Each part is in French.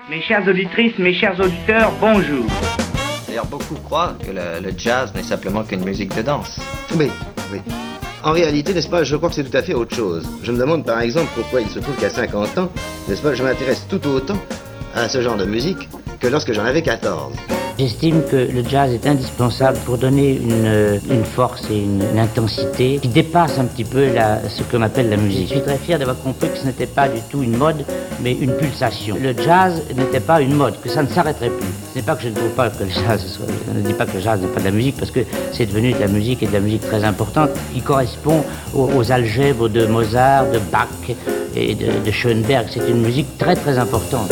Mes chères auditrices, mes chers auditeurs, bonjour. D'ailleurs, beaucoup croient que le jazz n'est simplement qu'une musique de danse. Oui, oui. En réalité, n'est-ce pas, je crois que c'est tout à fait autre chose. Je me demande par exemple pourquoi il se trouve qu'à 50 ans, n'est-ce pas, je m'intéresse tout autant à ce genre de musique que lorsque j'en avais 14. J'estime que le jazz est indispensable pour donner une force et une intensité qui dépasse un petit peu ce qu'on appelle la musique. Je suis très fier d'avoir compris que ce n'était pas du tout une mode, mais une pulsation. Le jazz n'était pas une mode, que ça ne s'arrêterait plus. Ce n'est pas que je ne trouve pas que le jazz je ne dis pas que le jazz n'est pas de la musique, parce que c'est devenu de la musique et de la musique très importante, qui correspond aux algèbres de Mozart, de Bach et de Schoenberg. C'est une musique très très importante.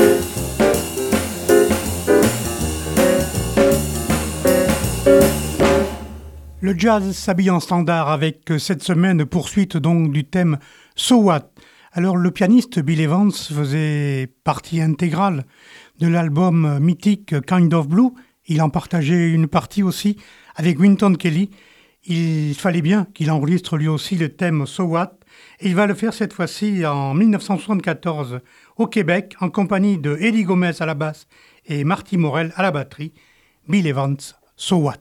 Le jazz s'habille en standard avec cette semaine poursuite donc du thème So What. Alors le pianiste Bill Evans faisait partie intégrale de l'album mythique Kind of Blue. Il en partageait une partie aussi avec Wynton Kelly. Il fallait bien qu'il enregistre lui aussi le thème So What. Et il va le faire cette fois-ci en 1974 au Québec en compagnie de Eddie Gomez à la basse et Marty Morel à la batterie. Bill Evans, So What.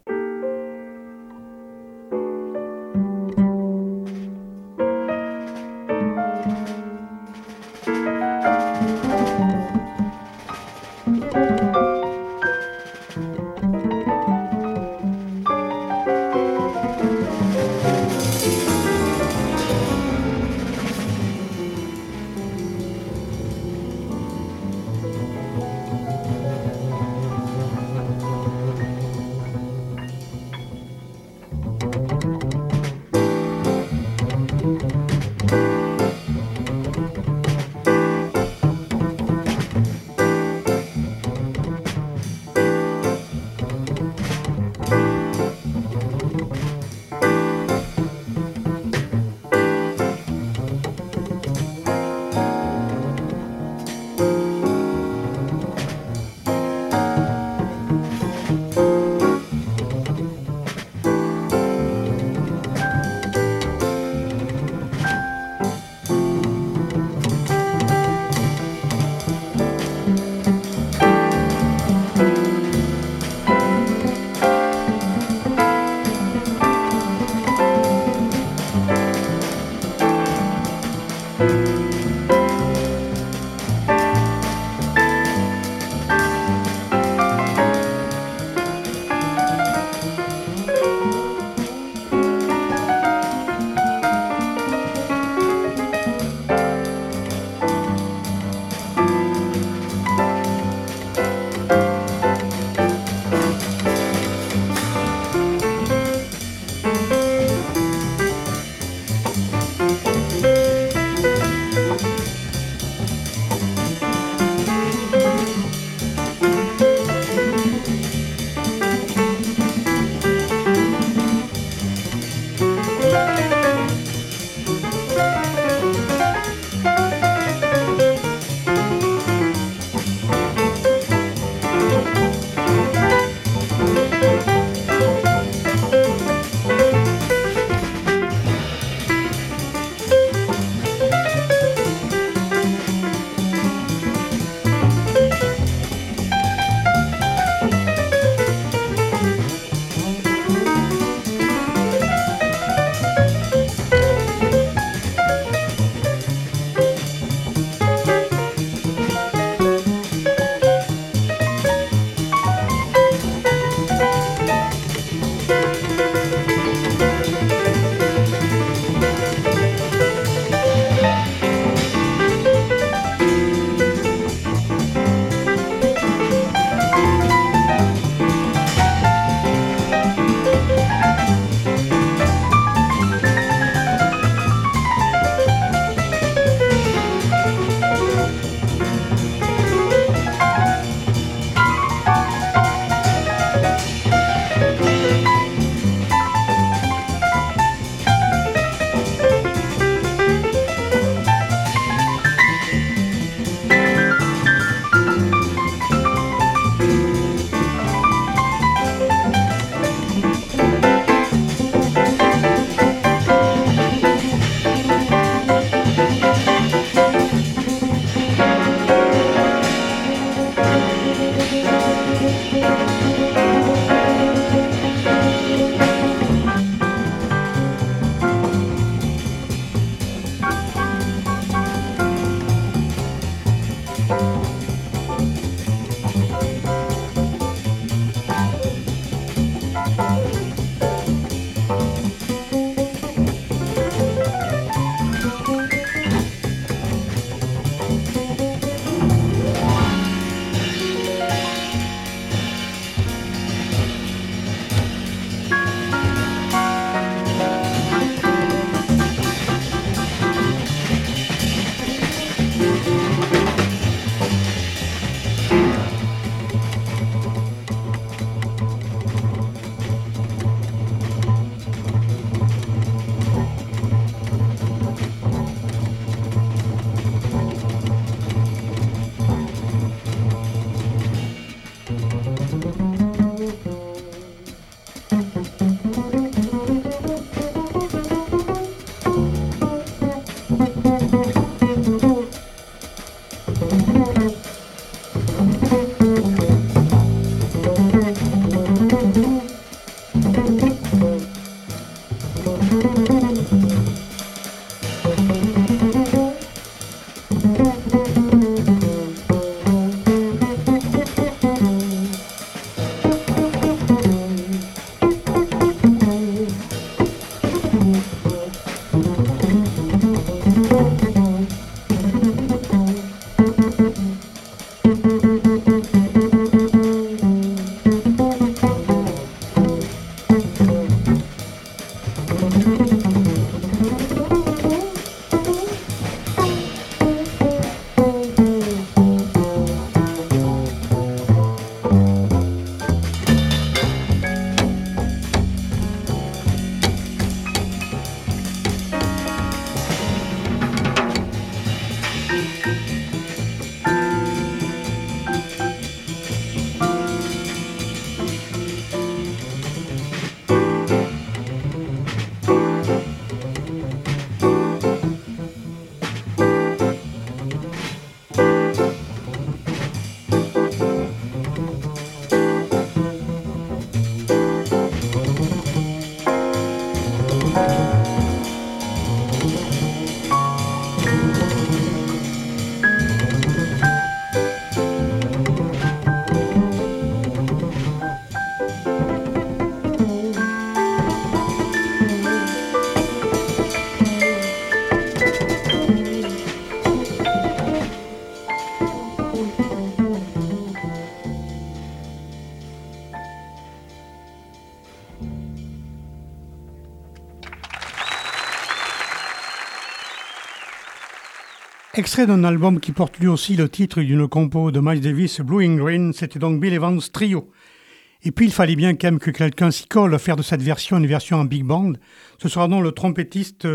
Extrait d'un album qui porte lui aussi le titre d'une compo de Miles Davis, Blue Green, c'était donc Bill Evans Trio. Et puis il fallait bien quand même que quelqu'un s'y colle à faire de cette version une version en big band. Ce sera donc le trompettiste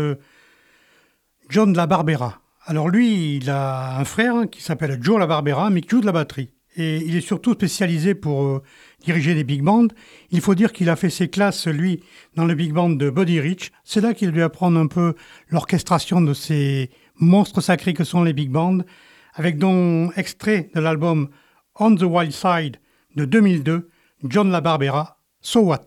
John LaBarbera. Alors lui, il a un frère qui s'appelle Joe LaBarbera, mais qui joue de la batterie. Et il est surtout spécialisé pour diriger des big bands. Il faut dire qu'il a fait ses classes, lui, dans le big band de Buddy Rich. C'est là qu'il a dû apprendre un peu l'orchestration de ces monstres sacrés que sont les big bands, avec donc extrait de l'album On the Wild Side de 2002, John LaBarbera, So What?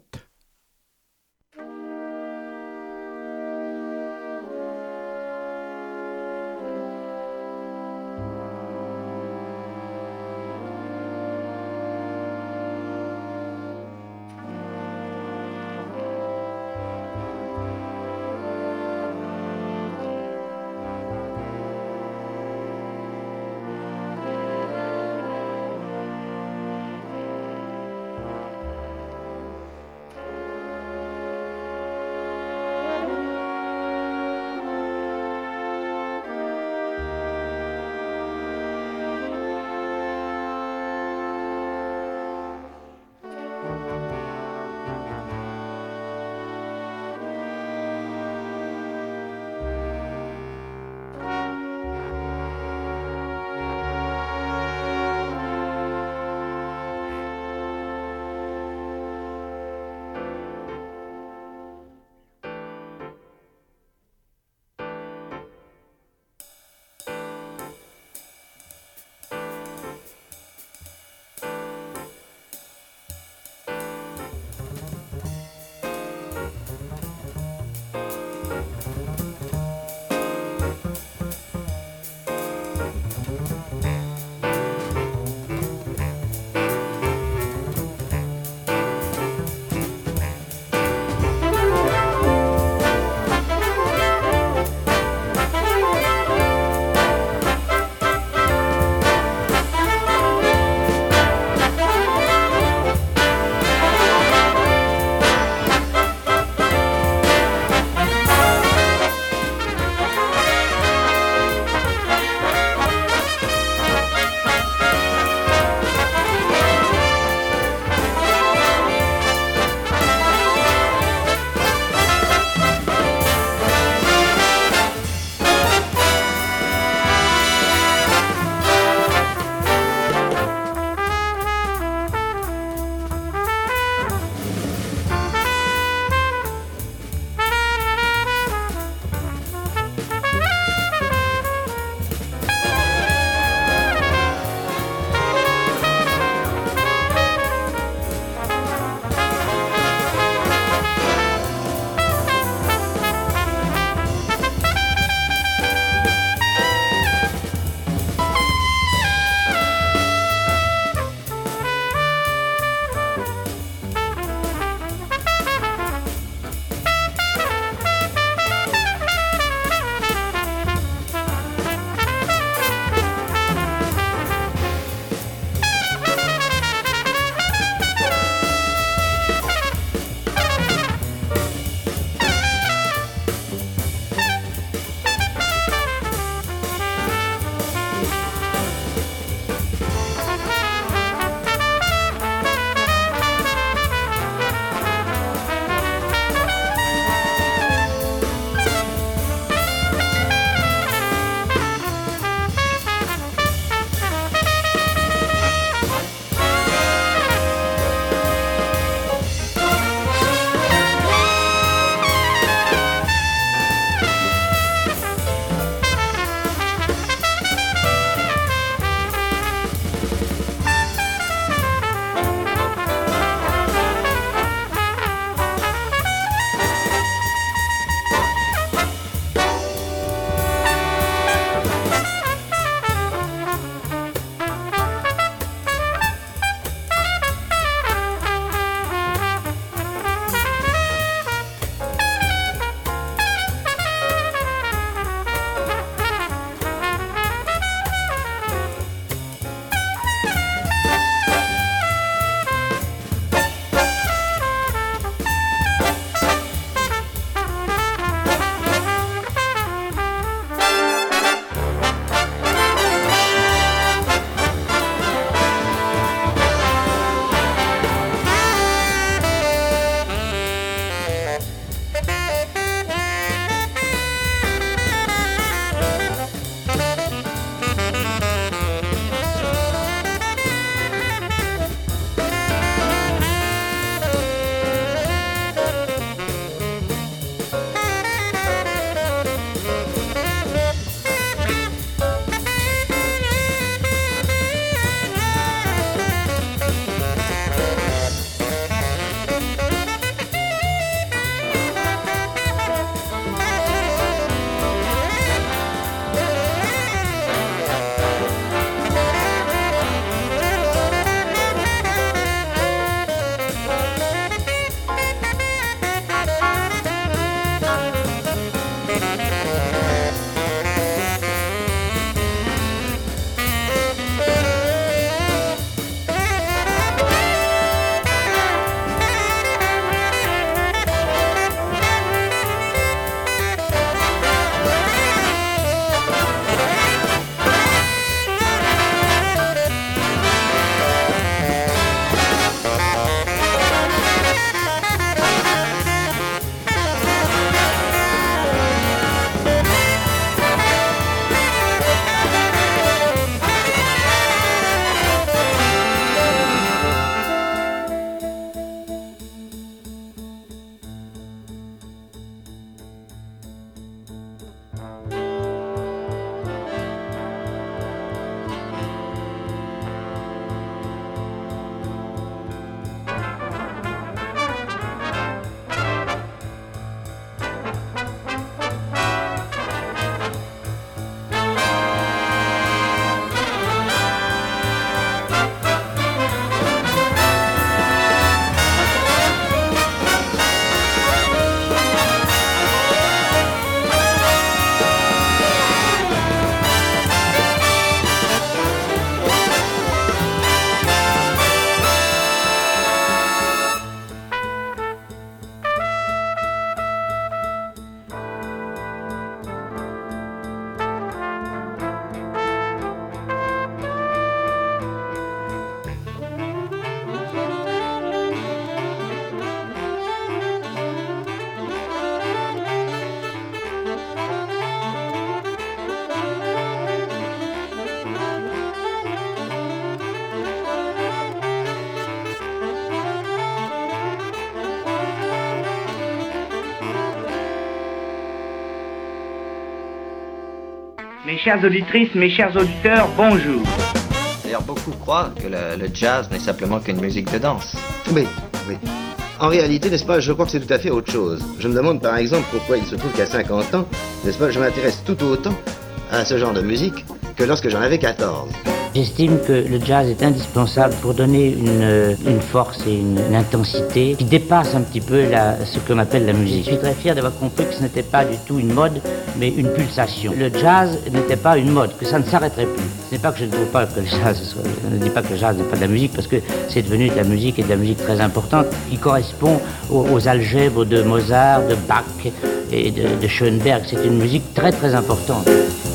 chères auditrices, mes chers auditeurs, bonjour. D'ailleurs, beaucoup croient que le jazz n'est simplement qu'une musique de danse. Oui, oui. En réalité, n'est-ce pas, je crois que c'est tout à fait autre chose. Je me demande par exemple pourquoi il se trouve qu'à 50 ans, n'est-ce pas, je m'intéresse tout autant à ce genre de musique que lorsque j'en avais 14. J'estime que le jazz est indispensable pour donner une force et une intensité qui dépasse un petit peu ce qu'on appelle la musique. Je suis très fier d'avoir compris que ce n'était pas du tout une mode, mais une pulsation. Le jazz n'était pas une mode, que ça ne s'arrêterait plus. Ce n'est pas que je ne trouve pas que le jazz je ne dis pas que le jazz n'est pas de la musique, parce que c'est devenu de la musique et de la musique très importante qui correspond aux algèbres de Mozart, de Bach et de Schoenberg. C'est une musique très très importante.